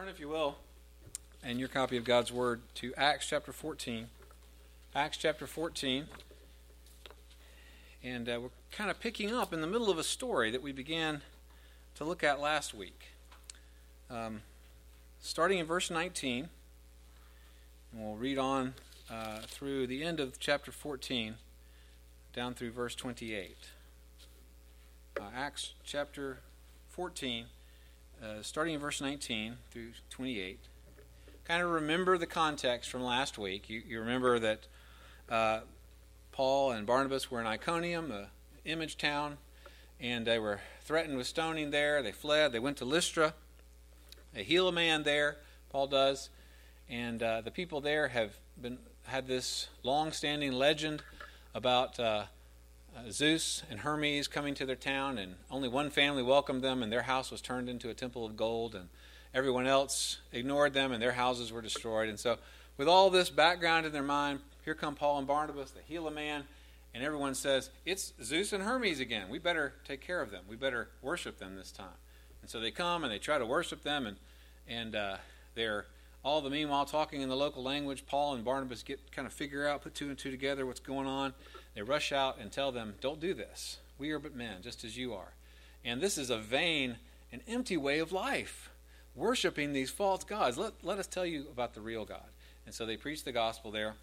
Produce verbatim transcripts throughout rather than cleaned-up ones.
Turn, if you will, in your copy of God's Word to Acts chapter fourteen. Acts chapter fourteen. And uh, we're kind of picking up in the middle of a story that we began to look at last week. Um, starting in verse nineteen, and we'll read on uh, through the end of chapter fourteen, down through verse twenty-eight. Uh, Acts chapter fourteen, uh, starting in verse nineteen through twenty-eight. Kind of remember the context from last week. You, you remember that uh, Paul and Barnabas were in Iconium, a image town, and they were threatened with stoning there. They fled. They went to Lystra. They heal a man there, Paul does, and uh, the people there have been had this long-standing legend about uh, uh, Zeus and Hermes coming to their town, and only one family welcomed them, and their house was turned into a temple of gold, and everyone else ignored them, and their houses were destroyed. And so, with all this background in their mind, here come Paul and Barnabas. They heal a man, and everyone says, "It's Zeus and Hermes again. We better take care of them. We better worship them this time." And so they come and they try to worship them, and and uh, they're all the meanwhile talking in the local language. Paul and Barnabas get kind of figure out, put two and two together, what's going on. They rush out and tell them, "Don't do this. We are but men, just as you are." And this is a vain and empty way of life, worshiping these false gods. Let, let us tell you about the real God. And so they preach the gospel there.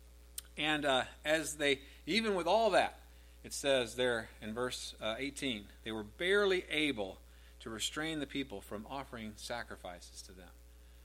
And uh, as they, even with all that, it says there in verse uh, eighteen, they were barely able to restrain the people from offering sacrifices to them.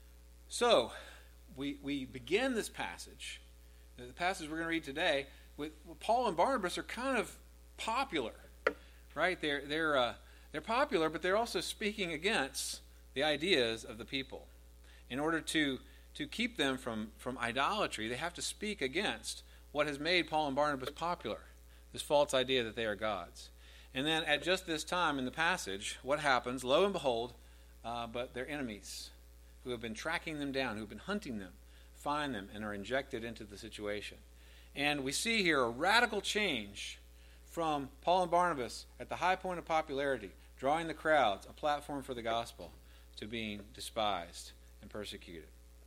So, we we begin this passage, the passage we're going to read today, with well, Paul and Barnabas are kind of popular, right? They're they're uh, they're popular, but they're also speaking against the ideas of the people. In order to to keep them from from idolatry, they have to speak against what has made Paul and Barnabas popular, this false idea that they are gods. And then at just this time in the passage, what happens? Lo and behold, uh, but their enemies, who have been tracking them down, who have been hunting them, find them and are injected into the situation. And we see here a radical change from Paul and Barnabas at the high point of popularity, drawing the crowds, a platform for the gospel, to being despised and persecuted.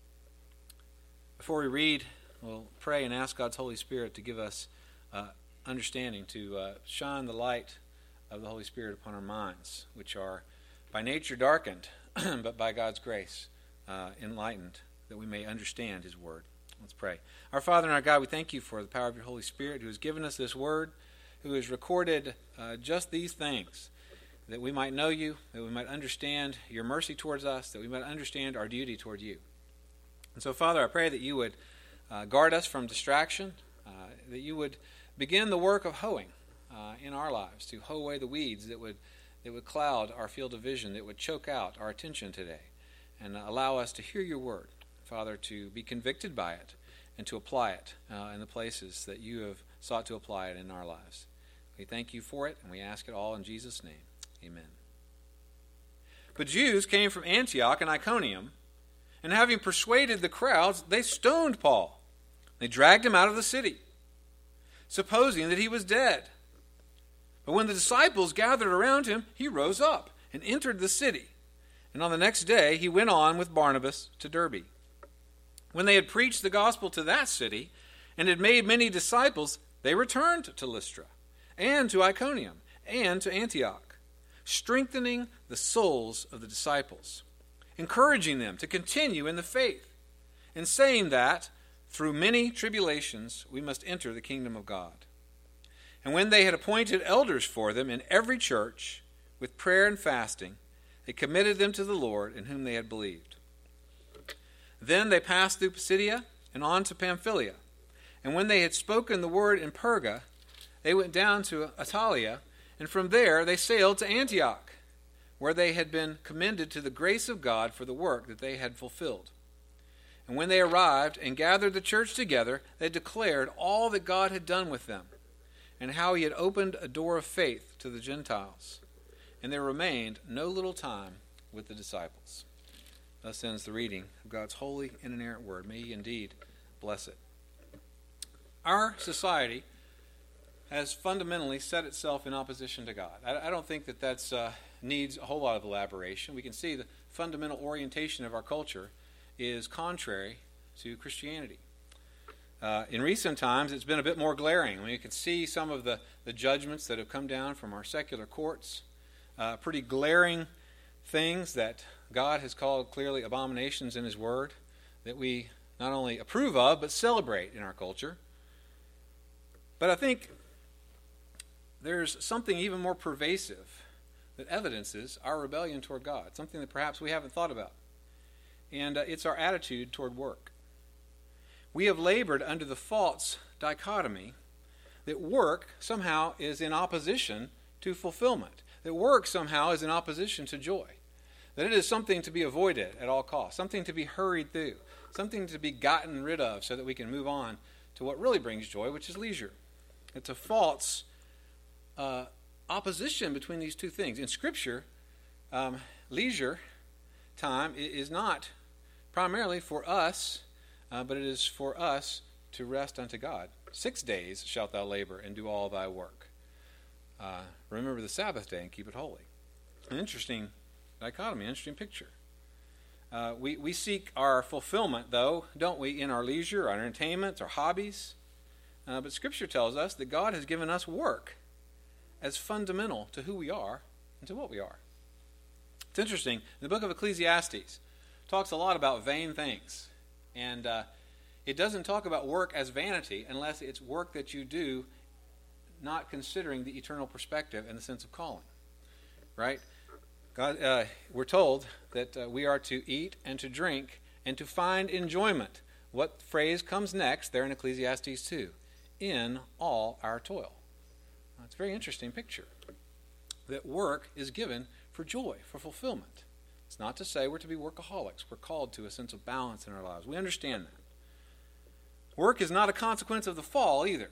Before we read, we'll pray and ask God's Holy Spirit to give us uh, understanding, to uh, shine the light of the Holy Spirit upon our minds, which are by nature darkened, but by God's grace uh, enlightened, that we may understand His Word. Let's pray. Our Father and our God, we thank you for the power of your Holy Spirit, who has given us this Word, who has recorded uh, just these things, that we might know you, that we might understand your mercy towards us, that we might understand our duty toward you. And so, Father, I pray that you would uh, guard us from distraction, uh, that you would begin the work of hoeing uh, in our lives, to hoe away the weeds that would that would cloud our field of vision, that would choke out our attention today, and allow us to hear your word, Father, to be convicted by it and to apply it uh, in the places that you have sought to apply it in our lives. We thank you for it, and we ask it all in Jesus' name. Amen. But Jews came from Antioch and Iconium, and having persuaded the crowds, they stoned Paul. They dragged him out of the city, supposing that he was dead. But when the disciples gathered around him, he rose up and entered the city. And on the next day he went on with Barnabas to Derbe. When they had preached the gospel to that city and had made many disciples, they returned to Lystra and to Iconium and to Antioch, strengthening the souls of the disciples, encouraging them to continue in the faith, and saying that through many tribulations we must enter the kingdom of God. And when they had appointed elders for them in every church, with prayer and fasting, they committed them to the Lord in whom they had believed. Then they passed through Pisidia and on to Pamphylia. And when they had spoken the word in Perga, they went down to Attalia, and from there they sailed to Antioch, where they had been commended to the grace of God for the work that they had fulfilled. And when they arrived and gathered the church together, they declared all that God had done with them, and how he had opened a door of faith to the Gentiles. And there remained no little time with the disciples. Thus ends the reading of God's holy and inerrant word. May he indeed bless it. Our society has fundamentally set itself in opposition to God. I, I don't think that that's uh, needs a whole lot of elaboration. We can see the fundamental orientation of our culture is contrary to Christianity. Uh, in recent times, it's been a bit more glaring. I mean, you can see some of the, the judgments that have come down from our secular courts, uh, pretty glaring things that God has called clearly abominations in His Word, that we not only approve of, but celebrate in our culture. But I think there's something even more pervasive that evidences our rebellion toward God, something that perhaps we haven't thought about. And uh, it's our attitude toward work. We have labored under the false dichotomy that work somehow is in opposition to fulfillment, that work somehow is in opposition to joy, that it is something to be avoided at all costs, something to be hurried through, something to be gotten rid of so that we can move on to what really brings joy, which is leisure. It's a false uh, opposition between these two things. In Scripture, um, leisure time is not primarily for us, uh, but it is for us to rest unto God. Six days shalt thou labor and do all thy work. Uh, remember the Sabbath day and keep it holy. An interesting dichotomy, an interesting picture. Uh, we, we seek our fulfillment, though, don't we, in our leisure, our entertainments, our hobbies. Uh, but Scripture tells us that God has given us work as fundamental to who we are and to what we are. It's interesting. The book of Ecclesiastes talks a lot about vain things. And uh, it doesn't talk about work as vanity unless it's work that you do not considering the eternal perspective and the sense of calling. Right? God, uh, we're told that uh, we are to eat and to drink and to find enjoyment. What phrase comes next there in Ecclesiastes two? In all our toil. Now, it's a very interesting picture. That work is given for joy, for fulfillment. It's not to say we're to be workaholics. We're called to a sense of balance in our lives. We understand that. Work is not a consequence of the fall either.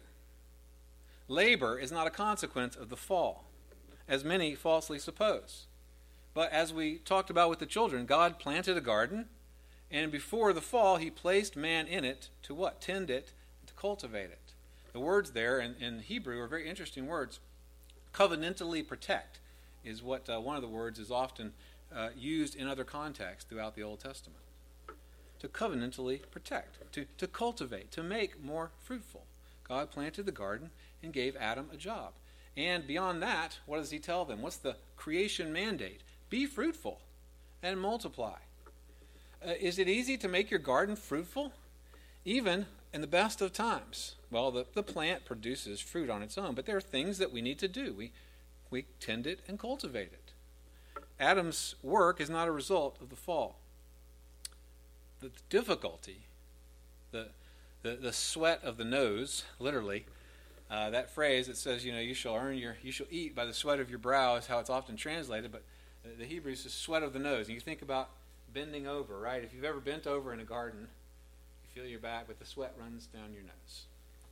Labor is not a consequence of the fall, as many falsely suppose. But as we talked about with the children, God planted a garden, and before the fall, He placed man in it to what? Tend it, and to cultivate it. The words there in, in Hebrew are very interesting words. Covenantally protect is what uh, one of the words is often uh, used in other contexts throughout the Old Testament. To covenantally protect, to, to cultivate, to make more fruitful. God planted the garden and gave Adam a job. And beyond that, what does He tell them? What's the creation mandate? Be fruitful and multiply. Uh, is it easy to make your garden fruitful? Even in the best of times. Well, the, the plant produces fruit on its own, but there are things that we need to do. We, we tend it and cultivate it. Adam's work is not a result of the fall. The difficulty, the, the, the sweat of the nose, literally, uh, that phrase that says, you know, you shall earn your, you shall eat by the sweat of your brow is how it's often translated, but the Hebrew says sweat of the nose. And you think about bending over, right? If you've ever bent over in a garden, you feel your back, but the sweat runs down your nose.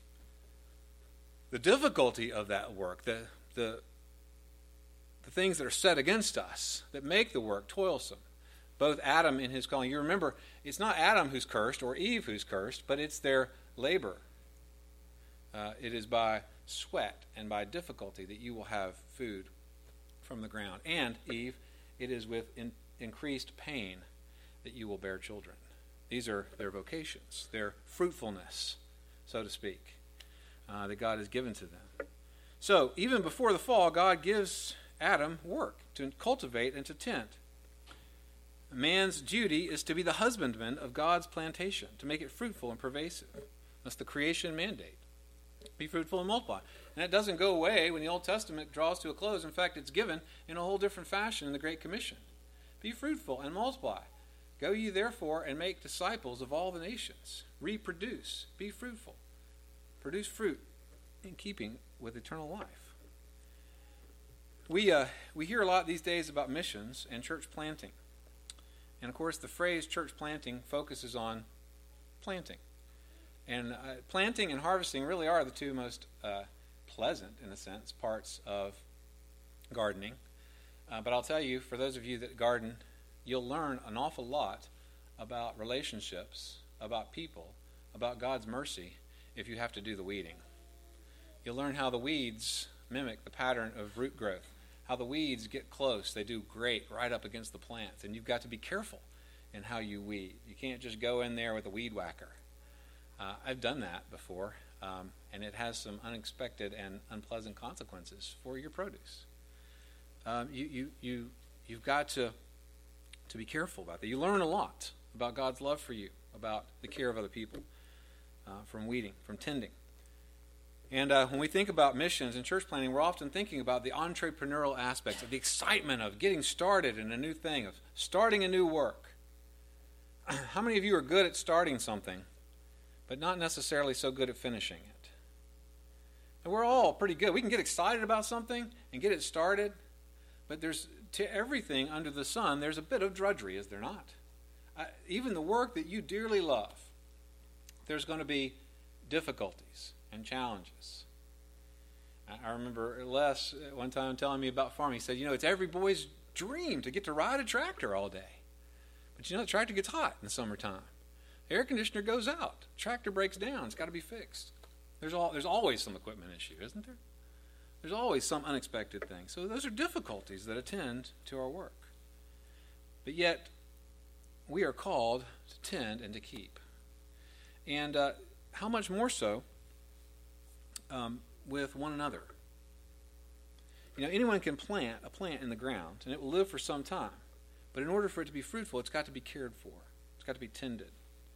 The difficulty of that work, the, the, the things that are set against us that make the work toilsome, both Adam in his calling. You remember, it's not Adam who's cursed or Eve who's cursed, but it's their labor. Uh, it is by sweat and by difficulty that you will have food from the ground. And, Eve, it is with in, increased pain that you will bear children. These are their vocations, their fruitfulness, so to speak, uh, that God has given to them. So, even before the fall, God gives Adam work to cultivate and to tend. Man's duty is to be the husbandman of God's plantation, to make it fruitful and pervasive. That's the creation mandate. Be fruitful and multiply. And that doesn't go away when the Old Testament draws to a close. In fact, it's given in a whole different fashion in the Great Commission. Be fruitful and multiply. Go ye therefore and make disciples of all the nations. Reproduce. Be fruitful. Produce fruit in keeping with eternal life. We, uh, we hear a lot these days about missions and church planting. And of course, the phrase church planting focuses on planting. And uh, planting and harvesting really are the two most uh, pleasant, in a sense, parts of gardening. Uh, but I'll tell you, for those of you that garden, you'll learn an awful lot about relationships, about people, about God's mercy if you have to do the weeding. You'll learn how the weeds mimic the pattern of root growth, how the weeds get close. They do great right up against the plants, and you've got to be careful in how you weed. You can't just go in there with a weed whacker. Uh, I've done that before, um, and it has some unexpected and unpleasant consequences for your produce. Um, you, you, you, you've got to, to be careful about that. You learn a lot about God's love for you, about the care of other people, uh, from weeding, from tending. And uh, when we think about missions and church planting, we're often thinking about the entrepreneurial aspects of the excitement of getting started in a new thing, of starting a new work. How many of you are good at starting something, but not necessarily so good at finishing it? And we're all pretty good. We can get excited about something and get it started, but there's to everything under the sun, there's a bit of drudgery, is there not? Uh, even the work that you dearly love, there's going to be difficulties and challenges. I remember Les one time telling me about farming. He said, you know, it's every boy's dream to get to ride a tractor all day. But you know, the tractor gets hot in the summertime. The air conditioner goes out. The tractor breaks down. It's got to be fixed. There's all, there's always some equipment issue, isn't there? There's always some unexpected thing. So those are difficulties that attend to our work. But yet, we are called to tend and to keep. And uh, how much more so um, with one another? You know, anyone can plant a plant in the ground, and it will live for some time. But in order for it to be fruitful, it's got to be cared for. It's got to be tended.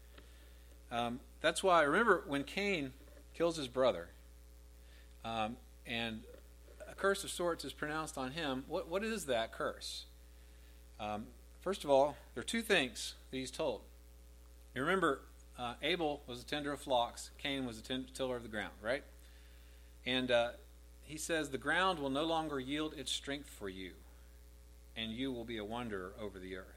Um, that's why, remember, when Cain kills his brother, um, and a curse of sorts is pronounced on him, what, what is that curse? Um, first of all, there are two things that he's told. You remember, uh, Abel was a tender of flocks, Cain was a tend- tiller of the ground, right? And uh, he says, the ground will no longer yield its strength for you, and you will be a wanderer over the earth.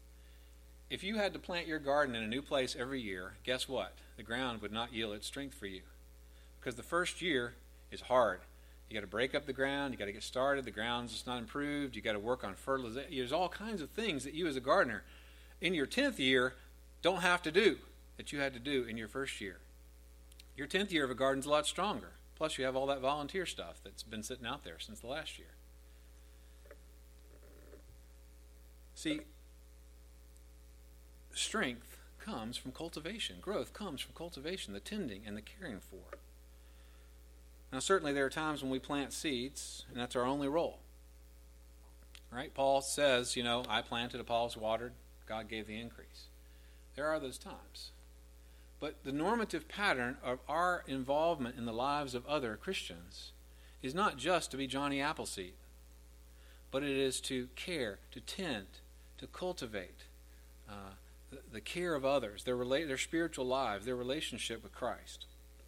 If you had to plant your garden in a new place every year, guess what? The ground would not yield its strength for you. Because the first year is hard. You got to break up the ground, you got to get started, the ground's just not improved, you got to work on fertilization. There's all kinds of things that you as a gardener in your tenth year don't have to do that you had to do in your first year. Your tenth year of a garden's a lot stronger. Plus you have all that volunteer stuff that's been sitting out there since the last year. See, strength comes from cultivation. Growth comes from cultivation, the tending and the caring for. Now, certainly there are times when we plant seeds, and that's our only role. Right? Paul says, you know, I planted, Apollos watered, God gave the increase. There are those times. But the normative pattern of our involvement in the lives of other Christians is not just to be Johnny Appleseed, but it is to care, to tend, to cultivate uh, the, the care of others, their, rela- their spiritual lives, their relationship with Christ.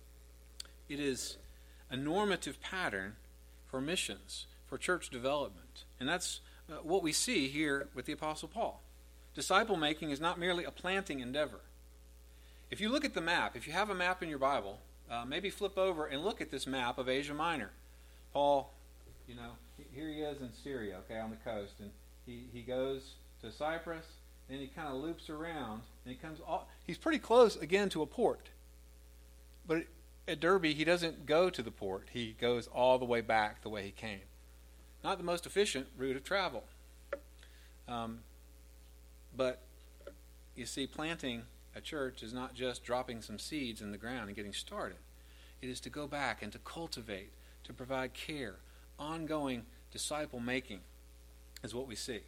It is a normative pattern for missions, for church development. And that's uh, what we see here with the Apostle Paul. Disciple making is not merely a planting endeavor. If you look at the map, if you have a map in your Bible, uh, maybe flip over and look at this map of Asia Minor. Paul, you know, here he is in Syria, okay, on the coast, and he, he goes to Cyprus, then he kind of loops around, and he comes all, he's pretty close again to a port. But it, at Derbe, he doesn't go to the port. He goes all the way back the way he came. Not the most efficient route of travel. Um, but, you see, planting a church is not just dropping some seeds in the ground and getting started. It is to go back and to cultivate, to provide care. Ongoing disciple making is what we see.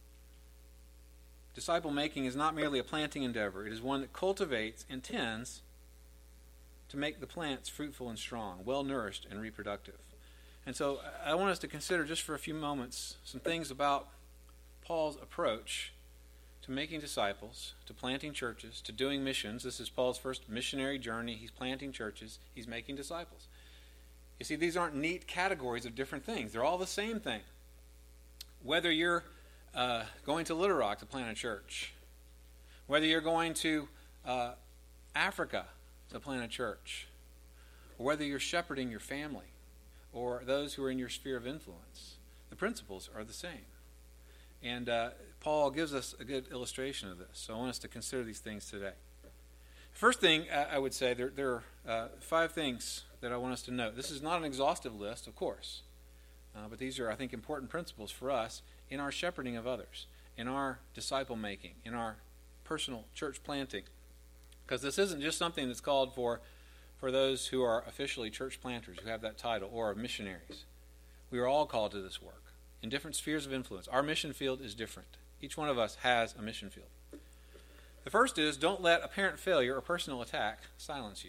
Disciple making is not merely a planting endeavor. It is one that cultivates and tends to make the plants fruitful and strong, well-nourished and reproductive. And so I want us to consider just for a few moments some things about Paul's approach to making disciples, to planting churches, to doing missions. This is Paul's first missionary journey. He's planting churches. He's making disciples. You see, these aren't neat categories of different things. They're all the same thing. Whether you're uh, going to Little Rock to plant a church, whether you're going to uh, Africa to plant a church, or whether you're shepherding your family or those who are in your sphere of influence, the principles are the same. And uh, Paul gives us a good illustration of this. So I want us to consider these things today. First thing uh, I would say, there, there are uh, five things that I want us to note. This is not an exhaustive list, of course. Uh, but these are, I think, important principles for us in our shepherding of others, in our disciple making, in our personal church planting. Because this isn't just something that's called for for those who are officially church planters, who have that title, or missionaries. We are all called to this work in different spheres of influence. Our mission field is different. Each one of us has a mission field. The first is, don't let apparent failure or personal attack silence you.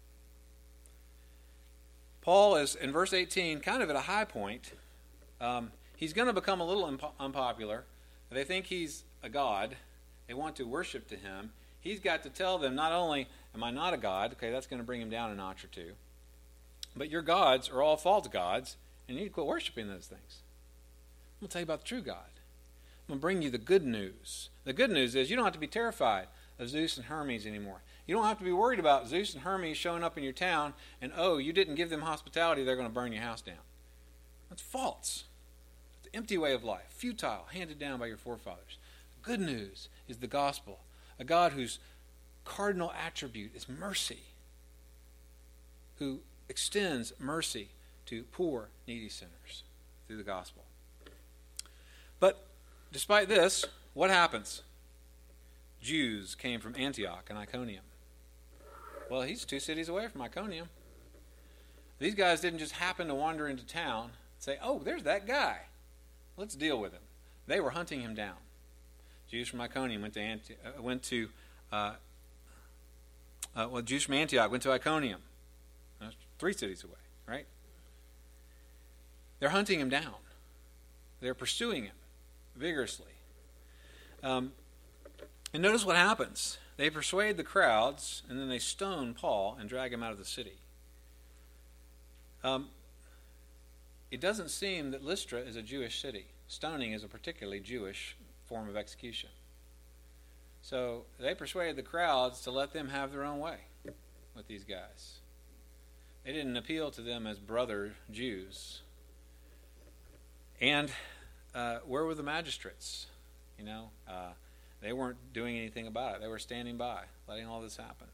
Paul is, in verse eighteen, kind of at a high point. Um, he's going to become a little impo- unpopular. They think he's a god. They want to worship to him. He's got to tell them, not only am I not a god, okay, that's going to bring him down a notch or two, but your gods are all false gods, and you need to quit worshiping those things. I'm going to tell you about the true God. I'm going to bring you the good news. The good news is you don't have to be terrified of Zeus and Hermes anymore. You don't have to be worried about Zeus and Hermes showing up in your town and, oh, you didn't give them hospitality, they're going to burn your house down. That's false. It's an empty way of life, futile, handed down by your forefathers. The good news is the gospel, a God whose cardinal attribute is mercy, who extends mercy to poor, needy sinners through the gospel. But despite this, what happens? Jews came from Antioch and Iconium. Well, he's two cities away from Iconium. These guys didn't just happen to wander into town and say, oh, there's that guy. Let's deal with him. They were hunting him down. Jews from Iconium went to Anti- uh, went to uh, uh, well, Jews from Antioch went to Iconium. That's three cities away, right? They're hunting him down. They're pursuing him vigorously. Um, and notice what happens. They persuade the crowds, and then they stone Paul and drag him out of the city. Um, it doesn't seem that Lystra is a Jewish city. Stoning is a particularly Jewish form of execution. So they persuaded the crowds to let them have their own way with these guys. They didn't appeal to them as brother Jews. And uh, where were the magistrates? You know, uh, they weren't doing anything about it. They were standing by, letting all this happen.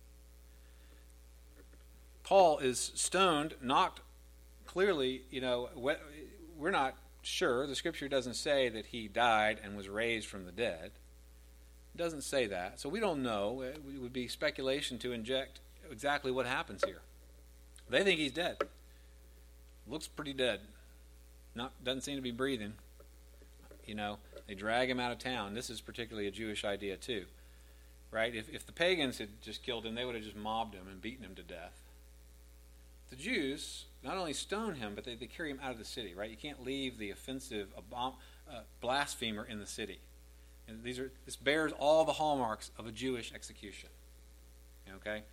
Paul is stoned, knocked clearly, you know, we're not sure. The scripture doesn't say that he died and was raised from the dead. It doesn't say that. So we don't know. It would be speculation to inject exactly what happens here. They think he's dead. Looks pretty dead. Not doesn't seem to be breathing. You know, they drag him out of town. This is particularly a Jewish idea too, right? If if the pagans had just killed him, they would have just mobbed him and beaten him to death. The Jews not only stone him, but they, they carry him out of the city, right? You can't leave the offensive abom- uh, blasphemer in the city. And these are this bears all the hallmarks of a Jewish execution. Okay?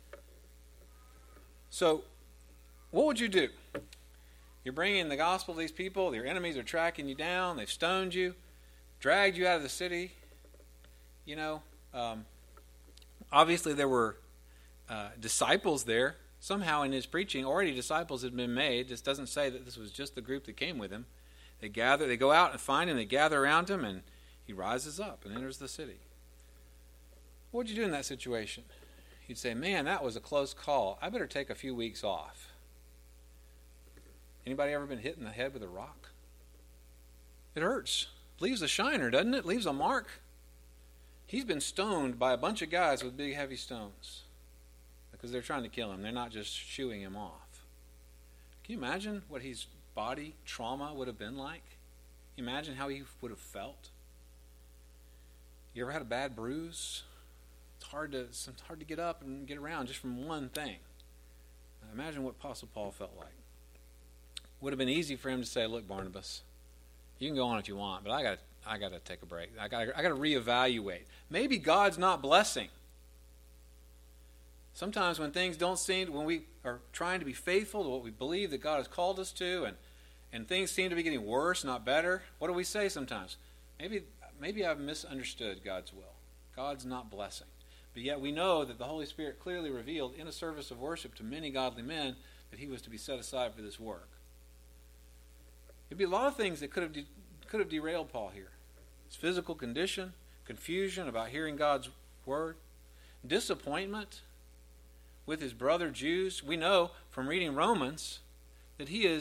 So, what would you do? You're bringing the gospel to these people. Your enemies are tracking you down. They've stoned you, dragged you out of the city. You know, um, obviously there were uh, disciples there. Somehow in his preaching, already disciples had been made. This doesn't say that this was just the group that came with him. They gather, they go out and find him. They gather around him, and he rises up and enters the city. What would you do in that situation? You'd say, man, that was a close call. I better take a few weeks off. Anybody ever been hit in the head with a rock? It hurts. Leaves a shiner, doesn't it? Leaves a mark. He's been stoned by a bunch of guys with big, heavy stones because they're trying to kill him. They're not just shooing him off. Can you imagine what his body trauma would have been like? Can you imagine how he would have felt? You ever had a bad bruise? It's hard to it's hard to get up and get around just from one thing. Imagine what Apostle Paul felt like. Would have been easy for him to say, "Look, Barnabas, you can go on if you want, but I got I got to take a break. I got I got to reevaluate. Maybe God's not blessing." Sometimes when things don't seem, when we are trying to be faithful to what we believe that God has called us to, and and things seem to be getting worse, not better, what do we say sometimes? Maybe maybe I've misunderstood God's will. God's not blessing. But yet we know that the Holy Spirit clearly revealed in a service of worship to many godly men that he was to be set aside for this work. There'd be a lot of things that could have de- could have derailed Paul here. His physical condition, confusion about hearing God's word, disappointment with his brother Jews. We know from reading Romans that he is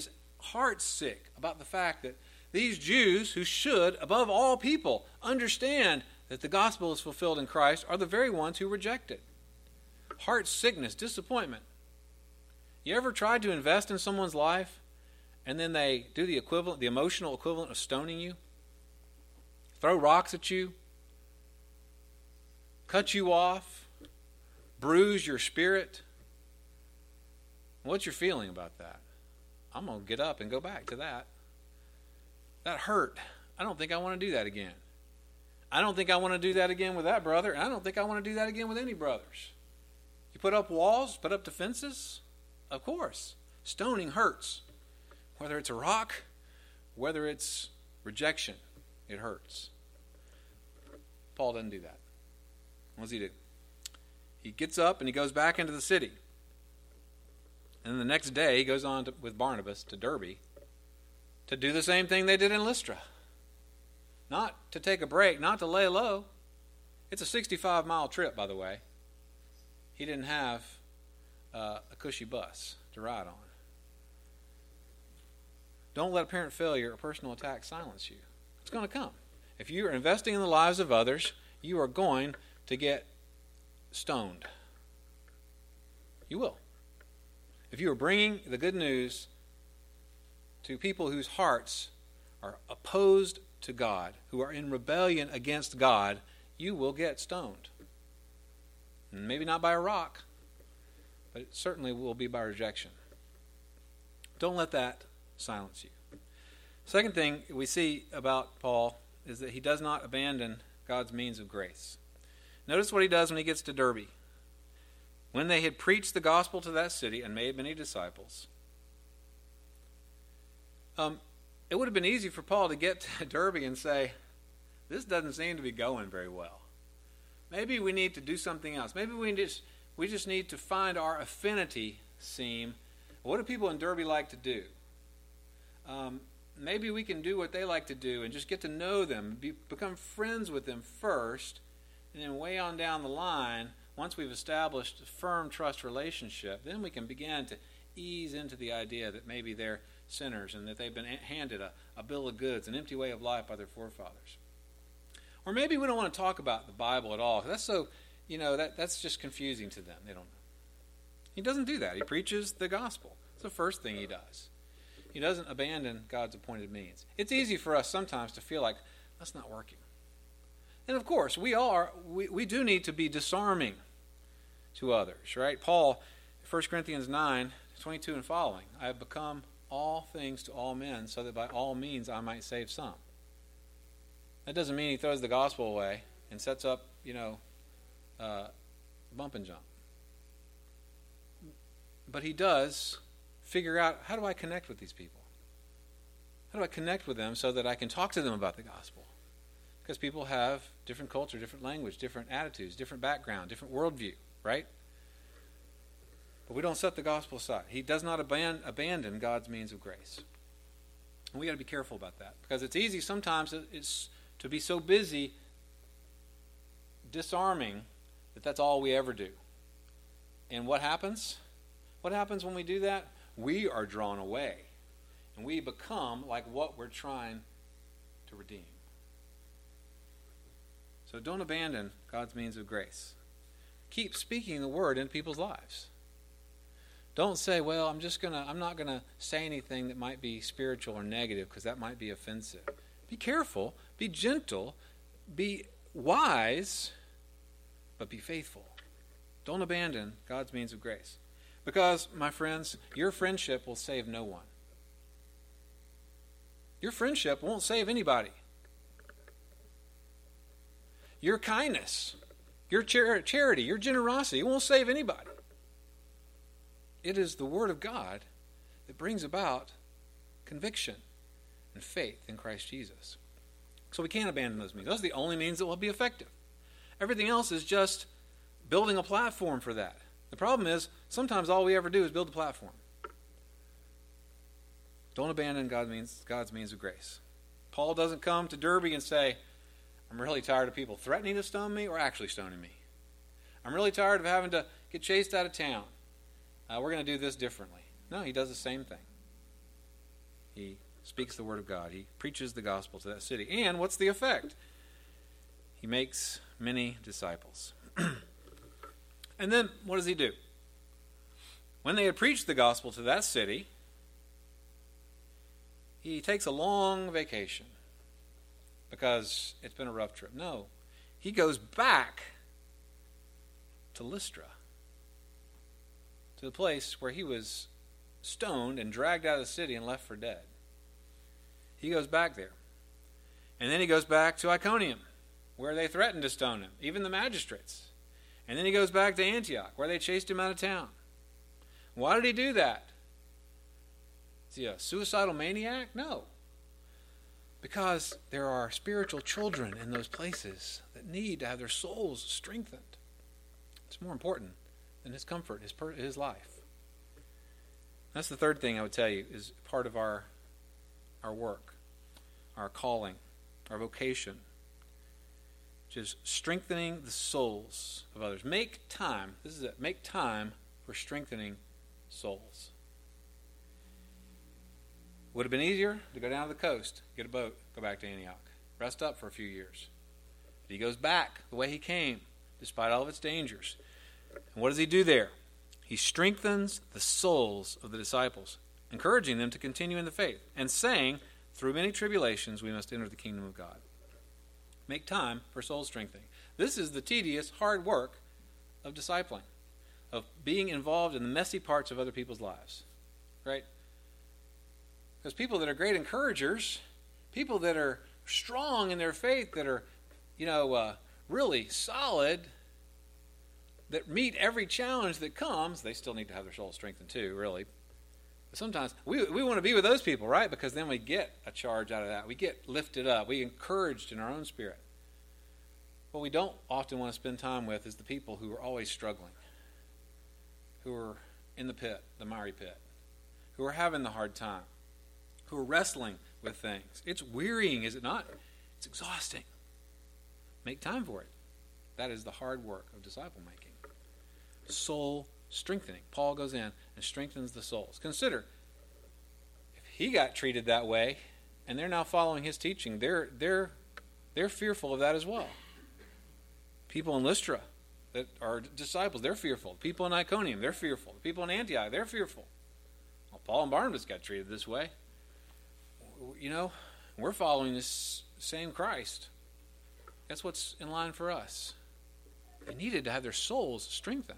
heart sick about the fact that these Jews, who should, above all people, understand that the gospel is fulfilled in Christ, are the very ones who reject it. Heart sickness, disappointment. You ever tried to invest in someone's life and then they do the equivalent, the emotional equivalent of stoning you? Throw rocks at you, cut you off, bruise your spirit. What's your feeling about that? I'm going to get up and go back to that. That hurt. I don't think I want to do that again. I don't think I want to do that again with that brother, and I don't think I want to do that again with any brothers. You put up walls, put up defenses? Of course. Stoning hurts. Whether it's a rock, whether it's rejection, it hurts. Paul doesn't do that. What does he do? He gets up and he goes back into the city. And then the next day he goes on to, with Barnabas to Derbe to do the same thing they did in Lystra. Not to take a break, not to lay low. It's a sixty-five mile trip, by the way. He didn't have uh, a cushy bus to ride on. Don't let apparent failure or personal attack silence you. It's going to come. If you are investing in the lives of others, you are going to get stoned. You will. If you are bringing the good news to people whose hearts are opposed to God, who are in rebellion against God, you will get stoned. Maybe not by a rock, but it certainly will be by rejection. Don't let that silence you. Second thing we see about Paul is that he does not abandon God's means of grace. Notice what he does when he gets to Derbe. When they had preached the gospel to that city and made many disciples, um, it would have been easy for Paul to get to Derbe and say, this doesn't seem to be going very well. Maybe we need to do something else. Maybe we just we just need to find our affinity seam. What do people in Derbe like to do? Um, maybe we can do what they like to do and just get to know them, be, become friends with them first, and then way on down the line, once we've established a firm trust relationship, then we can begin to ease into the idea that maybe they're sinners and that they've been handed a, a bill of goods, an empty way of life by their forefathers. Or maybe we don't want to talk about the Bible at all. That's so, you know, that that's just confusing to them. They don't know. He doesn't do that. He preaches the gospel. It's the first thing he does. He doesn't abandon God's appointed means. It's easy for us sometimes to feel like that's not working. And of course, we are we, we do need to be disarming to others, right? Paul, First Corinthians nine, twenty-two and following, I have become all things to all men, so that by all means I might save some. That doesn't mean he throws the gospel away and sets up, you know, uh, bump and jump. But he does figure out, how do I connect with these people? How do I connect with them so that I can talk to them about the gospel? Because people have different culture, different language, different attitudes, different background, different worldview, right? But we don't set the gospel aside. He does not aban- abandon God's means of grace. And we got to be careful about that, because it's easy sometimes it's to be so busy disarming that that's all we ever do. And what happens? What happens when we do that? We are drawn away, and we become like what we're trying to redeem. So don't abandon God's means of grace. Keep speaking the word in people's lives. Don't say, well, I'm just gonna I'm not gonna say anything that might be spiritual or negative, because that might be offensive. Be careful, be gentle, be wise, but be faithful. Don't abandon God's means of grace. Because, my friends, your friendship will save no one. Your friendship won't save anybody. Your kindness, your char- charity, your generosity won't save anybody. It is the Word of God that brings about conviction and faith in Christ Jesus. So we can't abandon those means. Those are the only means that will be effective. Everything else is just building a platform for that. The problem is, sometimes all we ever do is build a platform. Don't abandon God's means, God's means of grace. Paul doesn't come to Derbe and say, I'm really tired of people threatening to stone me or actually stoning me. I'm really tired of having to get chased out of town. Uh, we're going to do this differently. No, he does the same thing. He speaks the word of God. He preaches the gospel to that city. And what's the effect? He makes many disciples. And then what does he do? When they had preached the gospel to that city, he takes a long vacation because it's been a rough trip. No, he goes back to Lystra, to the place where he was stoned and dragged out of the city and left for dead. He goes back there. And then he goes back to Iconium, where they threatened to stone him, even the magistrates. And then he goes back to Antioch, where they chased him out of town. Why did he do that? Is he a suicidal maniac? No. Because there are spiritual children in those places that need to have their souls strengthened. It's more important than his comfort, his, per- his life. That's the third thing I would tell you is part of our, our work, our calling, our vocation, which is strengthening the souls of others. Make time, this is it, make time for strengthening souls. Would have been easier to go down to the coast, get a boat, go back to Antioch, rest up for a few years. But he goes back the way he came, despite all of its dangers. And what does he do there? He strengthens the souls of the disciples, encouraging them to continue in the faith, and saying, through many tribulations we must enter the kingdom of God. Make time for soul strengthening. This is the tedious, hard work of discipling, of being involved in the messy parts of other people's lives. Right? Because people that are great encouragers, people that are strong in their faith, that are, you know, uh, really solid, that meet every challenge that comes, they still need to have their soul strengthened too, really. But sometimes we we want to be with those people, right? Because then we get a charge out of that. We get lifted up. We encouraged in our own spirit. What we don't often want to spend time with is the people who are always struggling, who are in the pit, the miry pit, who are having the hard time, who are wrestling with things. It's wearying, is it not? It's exhausting. Make time for it. That is the hard work of disciple making. Soul strengthening. Paul goes in and strengthens the souls. Consider, if he got treated that way, and they're now following his teaching, they're they're they're fearful of that as well. People in Lystra that are disciples, they're fearful. People in Iconium, they're fearful. People in Antioch, they're fearful. Well, Paul and Barnabas got treated this way. You know, we're following this same Christ. That's what's in line for us. They needed to have their souls strengthened.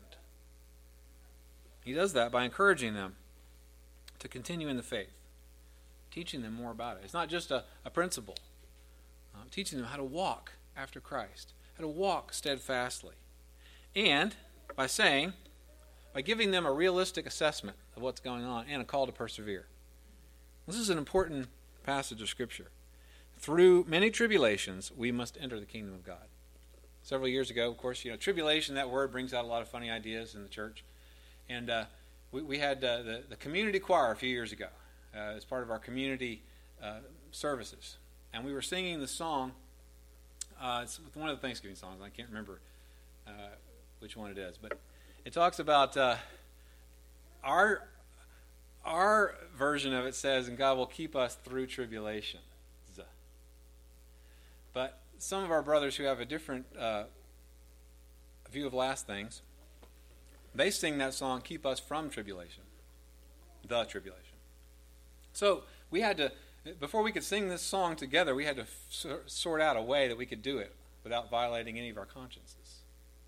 He does that by encouraging them to continue in the faith, teaching them more about it. It's not just a, a principle. Uh, teaching them how to walk after Christ, how to walk steadfastly. And by saying, by giving them a realistic assessment of what's going on and a call to persevere. This is an important passage of Scripture. Through many tribulations, we must enter the kingdom of God. Several years ago, of course, you know, tribulation, that word brings out a lot of funny ideas in the church. And uh, we, we had uh, the, the community choir a few years ago uh, as part of our community uh, services. And we were singing the song, uh, it's one of the Thanksgiving songs, I can't remember uh, which one it is, but it talks about uh, our, our version of it says, and God will keep us through tribulation. But some of our brothers who have a different uh, view of last things, they sing that song, keep us from tribulation, the tribulation. So we had to, before we could sing this song together, we had to f- sort out a way that we could do it without violating any of our consciences.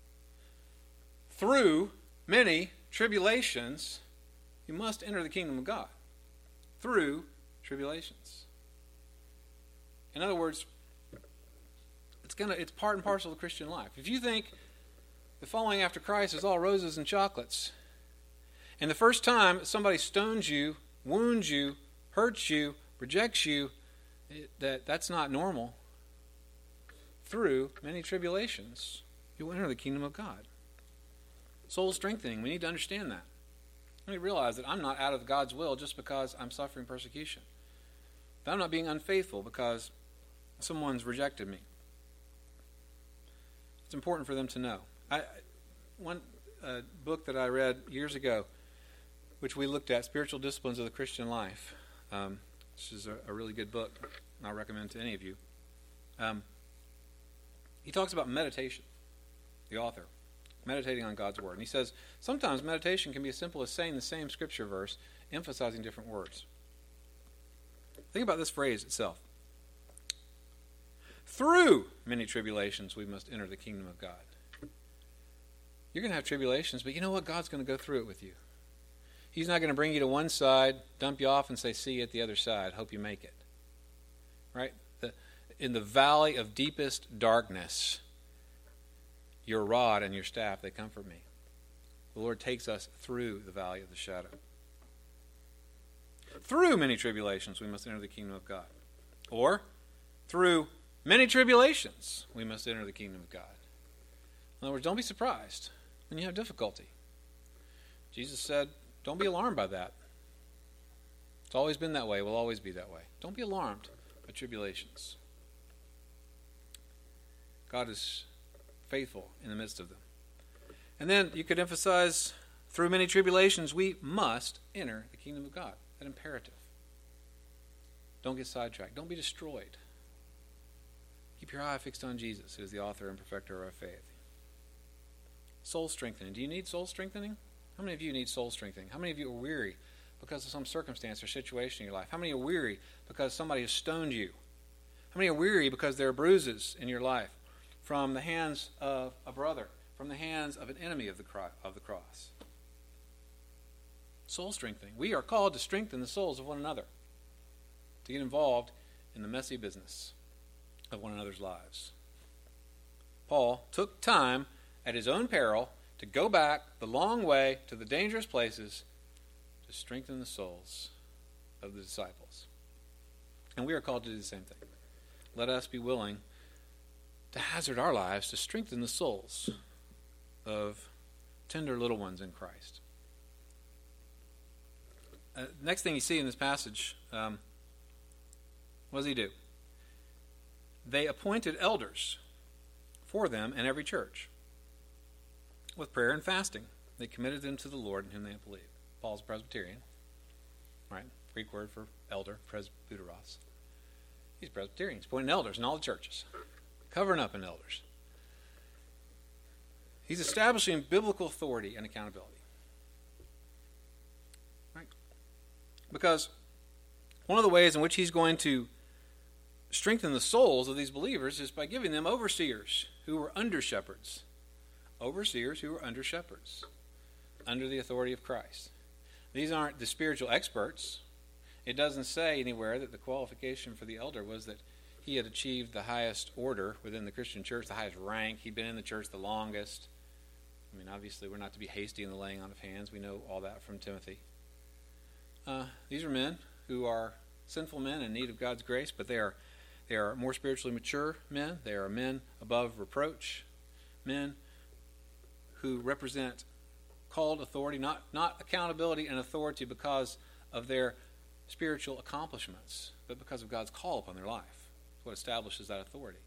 Through many tribulations, you must enter the kingdom of God. Through tribulations. In other words, It's gonna. It's part and parcel of the Christian life. If you think the following after Christ is all roses and chocolates, and the first time somebody stones you, wounds you, hurts you, rejects you, it, that that's not normal. Through many tribulations, you will enter the kingdom of God. Soul strengthening. We need to understand that. We need to realize that I'm not out of God's will just because I'm suffering persecution. That I'm not being unfaithful because someone's rejected me. It's important for them to know. I, one uh, book that I read years ago, which we looked at, Spiritual Disciplines of the Christian Life, um, This is a, a really good book, and I recommend to any of you. Um, he talks about meditation, the author, meditating on God's Word. And he says, sometimes meditation can be as simple as saying the same scripture verse, emphasizing different words. Think about this phrase itself. Through many tribulations we must enter the kingdom of God. You're going to have tribulations, but you know what? God's going to go through it with you. He's not going to bring you to one side, dump you off, and say, see you at the other side. Hope you make it. Right? The, in the valley of deepest darkness, your rod and your staff, they comfort me. The Lord takes us through the valley of the shadow. Through many tribulations, we must enter the kingdom of God. Or, through many tribulations, we must enter the kingdom of God. In other words, don't be surprised when you have difficulty. Jesus said, don't be alarmed by that. It's always been that way, will always be that way. Don't be alarmed by tribulations. God is faithful in the midst of them. And then you could emphasize, through many tribulations, we must enter the kingdom of God. That imperative. Don't get sidetracked. Don't be destroyed. Keep your eye fixed on Jesus, who is the author and perfecter of our faith. Soul strengthening. Do you need soul strengthening? How many of you need soul strengthening? How many of you are weary because of some circumstance or situation in your life? How many are weary because somebody has stoned you? How many are weary because there are bruises in your life from the hands of a brother, from the hands of an enemy of the cro- of the cross? Soul strengthening. We are called to strengthen the souls of one another, to get involved in the messy business of one another's lives. Paul took time at his own peril to go back the long way to the dangerous places to strengthen the souls of the disciples. And we are called to do the same thing. Let us be willing to hazard our lives to strengthen the souls of tender little ones in Christ. Uh, next thing you see in this passage, um, what does he do? They appointed elders for them in every church. With prayer and fasting, they committed them to the Lord in whom they believed. Paul's a Presbyterian, right? Greek word for elder, presbyteros. He's Presbyterian. He's appointing elders in all the churches, covering up in elders. He's establishing biblical authority and accountability, right? Because one of the ways in which he's going to strengthen the souls of these believers is by giving them overseers who were under shepherds. Overseers who were under shepherds, under the authority of Christ. These aren't the spiritual experts. It doesn't say anywhere that the qualification for the elder was that he had achieved the highest order within the Christian church, the highest rank. He'd been in the church the longest. I mean, obviously, we're not to be hasty in the laying on of hands. We know all that from Timothy. Uh, these are men who are sinful men in need of God's grace, but they are they are more spiritually mature men. They are men above reproach, men who represent called authority, not, not accountability and authority because of their spiritual accomplishments, but because of God's call upon their life. That's what establishes that authority.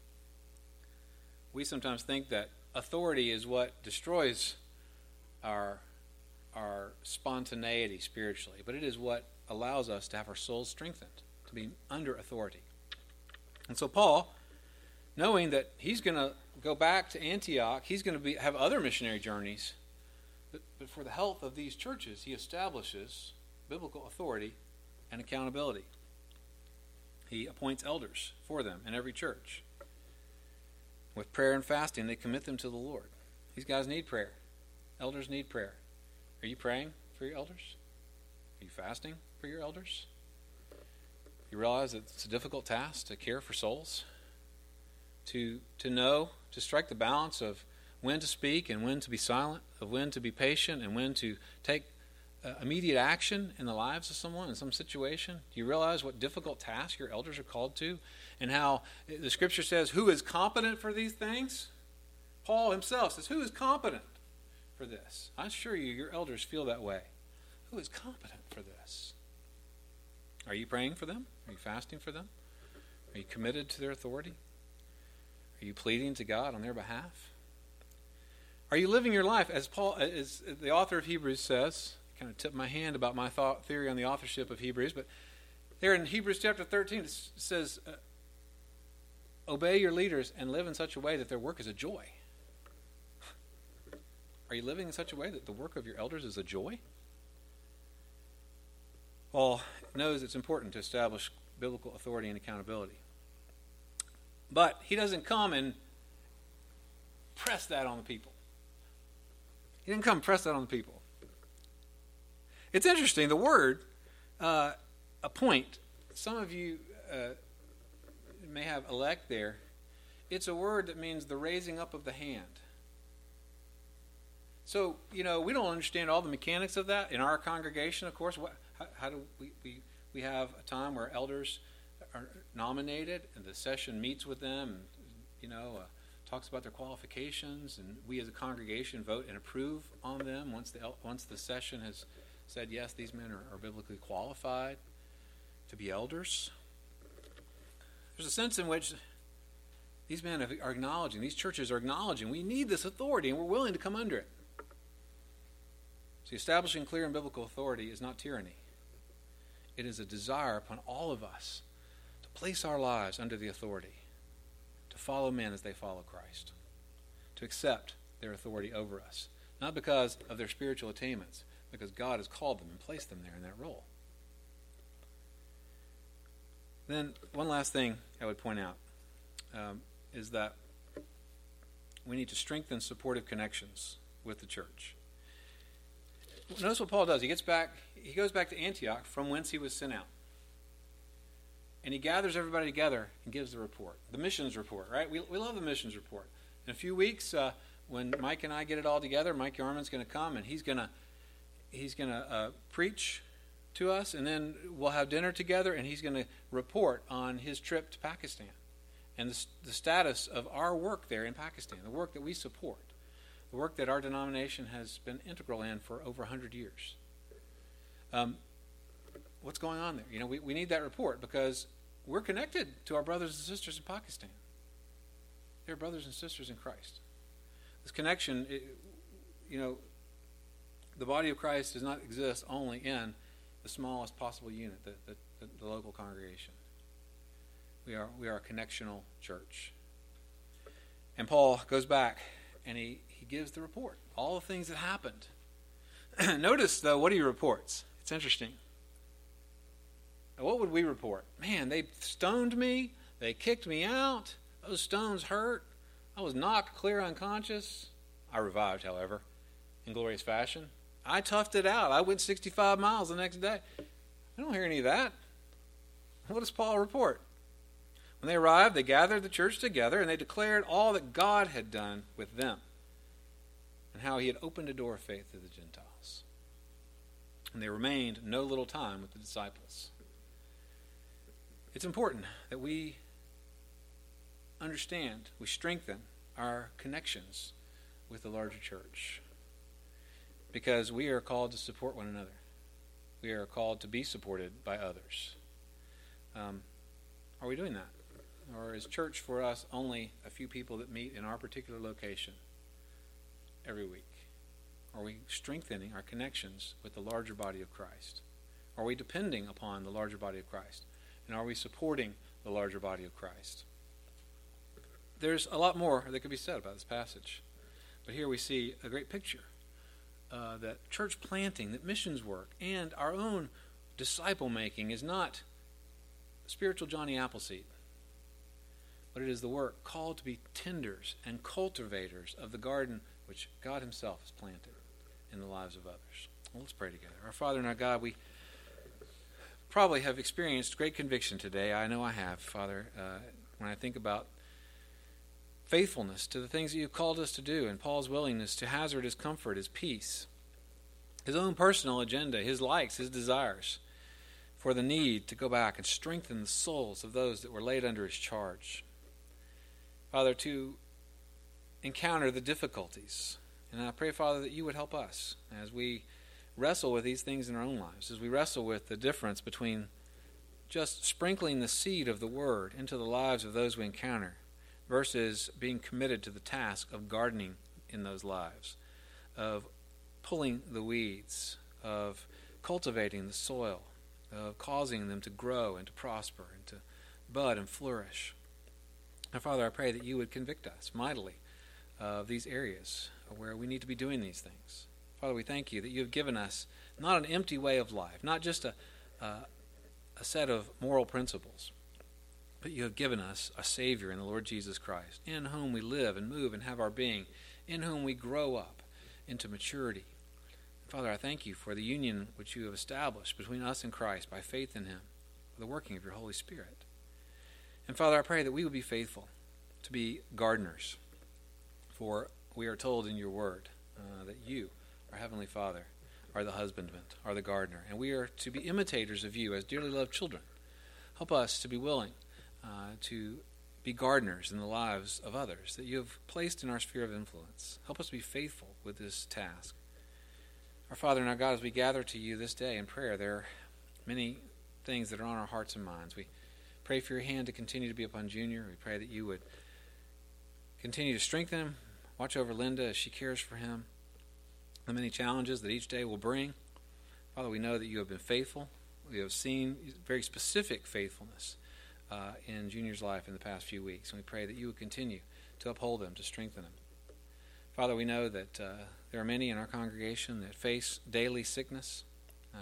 We sometimes think that authority is what destroys our, our spontaneity spiritually, but it is what allows us to have our souls strengthened, to be under authority. And so Paul, knowing that he's going to go back to Antioch, he's going to be, have other missionary journeys, but, but for the health of these churches, he establishes biblical authority and accountability. He appoints elders for them in every church. With prayer and fasting, they commit them to the Lord. These guys need prayer. Elders need prayer. Are you praying for your elders? Are you fasting for your elders? You realize that it's a difficult task to care for souls? To to know, to strike the balance of when to speak and when to be silent, of when to be patient and when to take uh, immediate action in the lives of someone in some situation. Do you realize what difficult task your elders are called to? And how the Scripture says, who is competent for these things? Paul himself says, who is competent for this? I assure you, your elders feel that way. Who is competent for this? Are you praying for them? Are you fasting for them? Are you committed to their authority? Are you pleading to God on their behalf? Are you living your life as Paul, as the author of Hebrews says? I kind of tipped my hand about my thought theory on the authorship of Hebrews, but There in Hebrews chapter thirteen, it says, uh, obey your leaders and live in such a way that their work is a joy. Are you living in such a way that the work of your elders is a joy? Paul knows it's important to establish biblical authority and accountability. But he doesn't come and press that on the people. He didn't come and press that on the people. It's interesting, the word uh, appoint, some of you uh, may have elect there. It's a word that means the raising up of the hand. So, you know, we don't understand all the mechanics of that. In our congregation, of course, what, how, how do we, we, we have a time where elders are nominated and the session meets with them and, you know, uh, talks about their qualifications, and we as a congregation vote and approve on them once the once the session has said, yes, these men are, are biblically qualified to be elders. There's a sense in which these men are acknowledging, these churches are acknowledging, we need this authority and we're willing to come under it. See, establishing clear and biblical authority is not tyranny. It is a desire upon all of us to place our lives under the authority, to follow men as they follow Christ, to accept their authority over us, not because of their spiritual attainments, because God has called them and placed them there in that role. Then one last thing I would point out um, is that we need to strengthen supportive connections with the church. Notice what Paul does. He gets back, he goes back to Antioch from whence he was sent out. And he gathers everybody together and gives the report, the missions report, right? We, we love the missions report. In a few weeks, uh, when Mike and I get it all together, Mike Yarman's going to come and he's going to he's going to uh, preach to us, and then we'll have dinner together, and he's going to report on his trip to Pakistan and the, the status of our work there in Pakistan, the work that we support, the work that our denomination has been integral in for over one hundred years. Um, what's going on there? You know, we, we need that report because we're connected to our brothers and sisters in Pakistan. They're brothers and sisters in Christ. This connection, it, you know, the body of Christ does not exist only in the smallest possible unit, the, the, the, the local congregation. We are we are a connectional church. And Paul goes back and he, he gives the report, all the things that happened. Notice, though, what he reports. It's interesting. Now, what would we report? Man, they stoned me. They kicked me out. Those stones hurt. I was knocked clear unconscious. I revived, however, in glorious fashion. I toughed it out. I went sixty-five miles the next day. I don't hear any of that. What does Paul report? When they arrived, they gathered the church together and they declared all that God had done with them and how he had opened a door of faith to the Gentiles. And they remained no little time with the disciples. It's important that we understand, we strengthen our connections with the larger church, because we are called to support one another. We are called to be supported by others. Um, are we doing that? Or is church for us only a few people that meet in our particular location every week? Are we strengthening our connections with the larger body of Christ? Are we depending upon the larger body of Christ? And are we supporting the larger body of Christ? There's a lot more that could be said about this passage. But here we see a great picture uh, that church planting, that missions work, and our own disciple making is not spiritual Johnny Appleseed, but it is the work called to be tenders and cultivators of the garden which God himself has planted in the lives of others. Well, let's pray together. Our Father and our God, we probably have experienced great conviction today. I know I have, Father, uh, when I think about faithfulness to the things that you've called us to do, and Paul's willingness to hazard his comfort, his peace, his own personal agenda, his likes, his desires, for the need to go back and strengthen the souls of those that were laid under his charge. Father, to encounter the difficulties. And I pray, Father, that you would help us as we wrestle with these things in our own lives, as we wrestle with the difference between just sprinkling the seed of the word into the lives of those we encounter versus being committed to the task of gardening in those lives, of pulling the weeds, of cultivating the soil, of causing them to grow and to prosper and to bud and flourish. And Father, I pray that you would convict us mightily of these areas where we need to be doing these things. Father, we thank you that you have given us not an empty way of life, not just a, a, a set of moral principles, but you have given us a Savior in the Lord Jesus Christ, in whom we live and move and have our being, in whom we grow up into maturity. Father, I thank you for the union which you have established between us and Christ by faith in him, for the working of your Holy Spirit. And Father, I pray that we will be faithful to be gardeners, for we are told in your word uh, that you, our Heavenly Father, are the husbandman, are the gardener, and we are to be imitators of you as dearly loved children. Help us to be willing uh, to be gardeners in the lives of others that you have placed in our sphere of influence. Help us to be faithful with this task. Our Father and our God, as we gather to you this day in prayer, there are many things that are on our hearts and minds. We pray for your hand to continue to be upon Junior. We pray that you would continue to strengthen him, watch over Linda as she cares for him, the many challenges that each day will bring. Father, we know that you have been faithful. We have seen very specific faithfulness uh, in Junior's life in the past few weeks, and we pray that you would continue to uphold him, to strengthen him. Father, we know that uh, there are many in our congregation that face daily sickness, uh,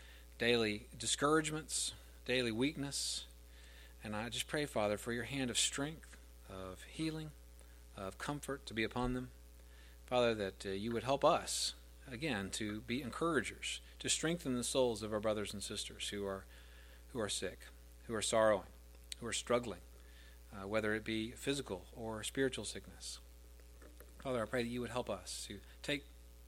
daily discouragements, daily weakness, and I just pray, Father, for your hand of strength, of healing, of comfort to be upon them. Father, that uh, you would help us, again, to be encouragers, to strengthen the souls of our brothers and sisters who are who are sick, who are sorrowing, who are struggling, uh, whether it be physical or spiritual sickness. Father, I pray that you would help us to take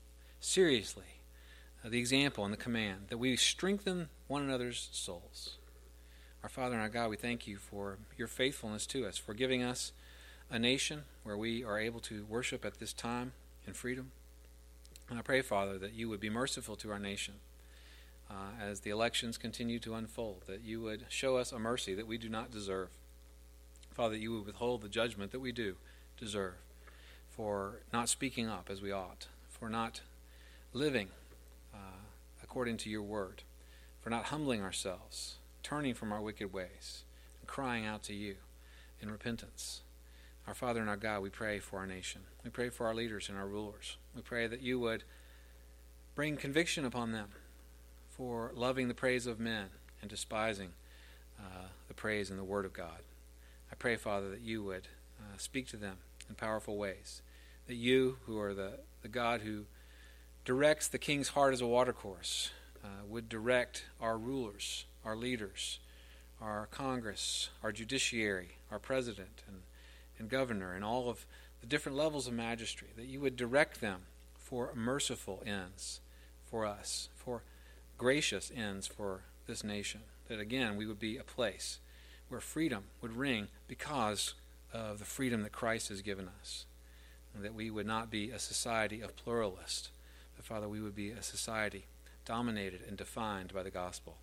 seriously uh, the example and the command that we strengthen one another's souls. Our Father and our God, we thank you for your faithfulness to us, for giving us a nation where we are able to worship at this time in freedom. And I pray, Father, that you would be merciful to our nation uh, as the elections continue to unfold, that you would show us a mercy that we do not deserve. Father, that you would withhold the judgment that we do deserve for not speaking up as we ought, for not living uh, according to your word, for not humbling ourselves, turning from our wicked ways, and crying out to you in repentance. Our Father and our God, we pray for our nation. We pray for our leaders and our rulers. We pray that you would bring conviction upon them for loving the praise of men and despising uh, the praise and the word of God. I pray, Father, that you would uh, speak to them in powerful ways, that you, who are the, the God who directs the king's heart as a watercourse, uh, would direct our rulers, our leaders, our Congress, our judiciary, our president, and and governor, and all of the different levels of magistracy, that you would direct them for merciful ends for us, for gracious ends for this nation, that again we would be a place where freedom would ring because of the freedom that Christ has given us, and that we would not be a society of pluralists, but Father, we would be a society dominated and defined by the gospel.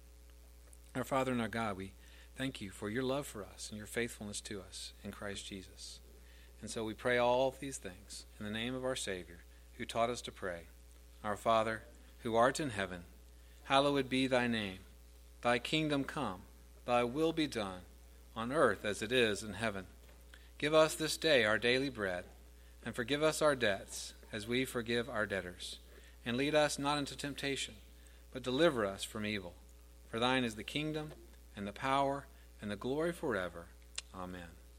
Our Father and our God, we thank you for your love for us and your faithfulness to us in Christ Jesus. And so we pray all these things in the name of our Savior, who taught us to pray. Our Father, who art in heaven, hallowed be thy name. Thy kingdom come, thy will be done, on earth as it is in heaven. Give us this day our daily bread, and forgive us our debts, as we forgive our debtors. And lead us not into temptation, but deliver us from evil. For thine is the kingdom, and the power, and the glory forever. Amen.